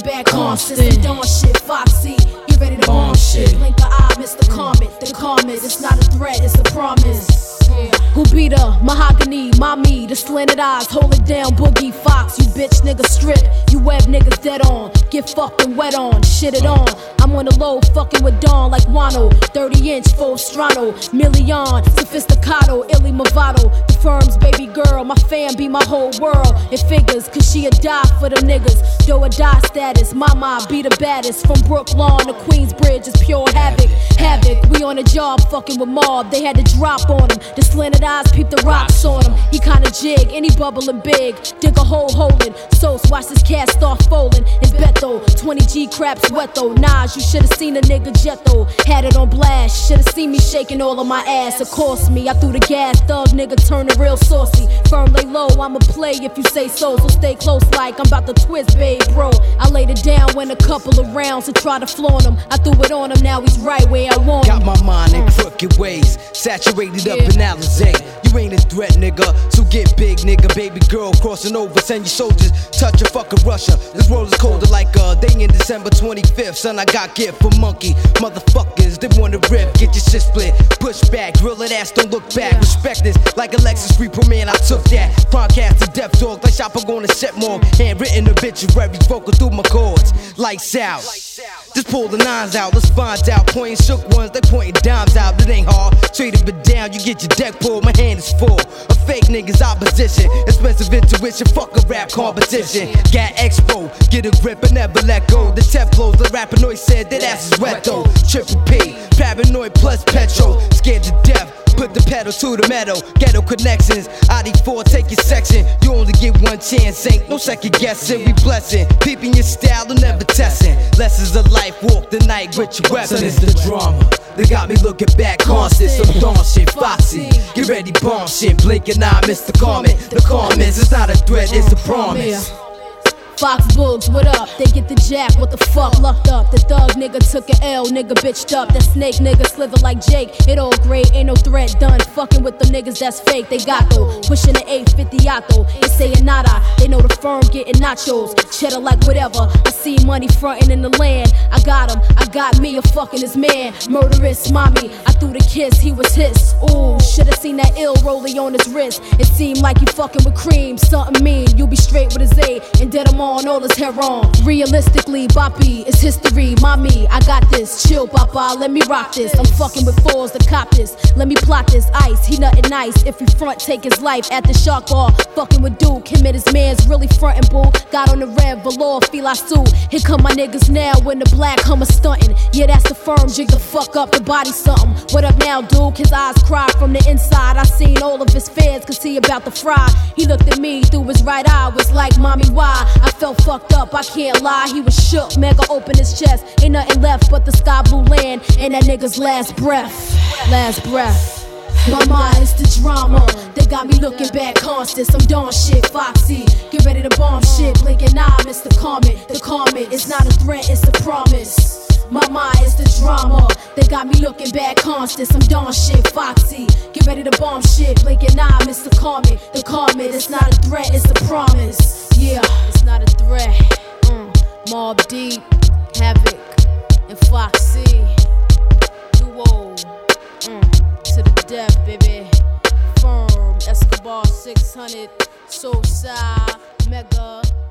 looking back constant. Some dawn shit, Foxy, get ready to bomb shit. Blink the eye, Mr. Comet, the comet. It's not a threat, it's a promise. Who beat her? Mahogany, mommy, the slanted eyes, hold it down, Boogie Fox. You bitch nigga strip, you web niggas dead on. Get fucking wet on, shit it on. I'm on the low, fucking with Dawn like Wano. 30-inch, full strano, million, sophisticado, illy movado. The firm's baby girl, my fam be my whole world. It figures, cause she a die for them niggas. Do or die status, mama be the baddest. From Brooklyn to Queensbridge is pure havoc. Havoc, we on a job fucking with Mob. They had to drop on him. The slanted eyes peep the rocks on him. He kinda jig, and he bubbling big. Dig a hole holding. Sauce, watch this cat start folding. It's Beto, 20G craps wet though. Nas, you should've seen a nigga jet though. Had it on blast, should've seen me shaking all of my ass. It cost me, I threw the gas, thug nigga turning real saucy. Firm lay low, I'ma play if you say so. So stay close like I'm about to twist, babe, bro. I laid it down when a couple of rounds to try to flaunt him. I threw it on him, now he's right where I want him. Got my mind in crooked ways, saturated up in Alizé. You ain't a threat, nigga, so get big, nigga. Baby girl crossing over, send your soldiers, touch a fucking Russia. This world is colder like a day in December 25th. Son, I got gift for monkey motherfuckers. They wanna rip, get your shit split. Push back, grill that ass, don't look back. Respect this, like Alexis Reaper, man, I took that. Podcast to Death Dog, like Shopper gonna set more. Handwritten obituary, vocal through my chords. Lights out. Just pull the nines out, let's find out. Pointing shook ones, they pointing dimes out. It ain't hard, trade it down, you get your deck pulled. My hand is full of fake niggas opposition. Expensive intuition, fuck a rap competition. Got expo, get a grip and never let go. The tech flows, the rapanoid said that ass is wet though. Triple P, paranoid plus petrol. Scared to death, put the pedal to the metal. Ghetto connections, ID4, take your section. You only get one chance, ain't no second guessing. We blessing, peeping your style and never testing. Lessons of life, walk the night with your weapons. So it's the drama, they got me looking back constant. Some dawn shit, Foxy, get ready, bomb shit. Blink and I miss the comment. The comments, it's not a threat, it's a promise. Fox Bugs, what up? They get the jack, what the fuck? Lucked up, the thug nigga took an L, nigga bitched up. That snake nigga slither like Jake. It all great, ain't no threat done. Fucking with them niggas that's fake, they got though. Pushing the 850 yato, they saying nada. They know the firm getting nachos, cheddar like whatever. I see money frontin' in the land. I got him, I got me a fucking his man. Murderous mommy, I threw the kiss, he was his. Ooh, should've seen that ill rolling on his wrist. It seemed like he fucking with cream, something mean. You be straight with his A, and dead him all his hair on. Realistically, Boppy, it's history. Mommy, I got this. Chill, Papa, let me rock this. I'm fucking with fours to cop this. Let me plot this ice. He nothing nice. If he front, take his life at the shark bar. Fucking with Duke, him and his man's really frontin', boo. Got on the red velour, feel I sue. Here come my niggas now when the black Hummer stuntin'. Yeah, that's the firm, jig the fuck up, the body something. What up now, Duke? His eyes cry from the inside. I seen all of his fans, could see about the fry. He looked at me through his right eye, was like, mommy, why? I felt fucked up, I can't lie, he was shook. Mega opened his chest, ain't nothing left but the sky blue land and that nigga's last breath. Last breath. My mind is the drama, they got me looking back constant. Some dawn shit, Foxy, get ready to bomb shit. Blink and I miss the comment. The comment is not a threat, it's a promise. My mind is the drama, they got me looking back constant. Some dawn shit, Foxy, get ready to bomb shit. Blink and I miss the comment. The comment is not a threat, it's a promise. Yeah, it's not a threat. Mobb Deep, Havoc, and Foxy. Duo, to the death, baby. Firm, Escobar 600, Soulside, Mega.